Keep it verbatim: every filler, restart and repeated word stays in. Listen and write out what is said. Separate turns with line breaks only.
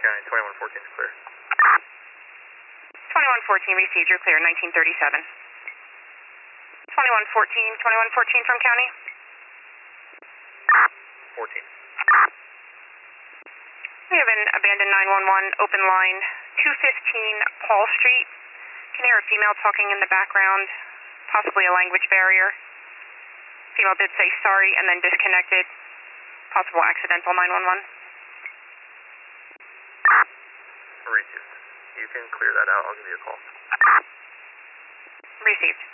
County, twenty-one fourteen is clear.
twenty-one fourteen received, you're clear, nineteen thirty-seven. twenty-one fourteen, twenty-one fourteen from County.
fourteen.
We have an abandoned nine one one, open line, two fifteen Paul Street. Can hear a female talking in the background, possibly a language barrier. Female did say sorry and then disconnected. Possible accidental nine one one.
Received. You can clear that out. I'll give you a call.
Received.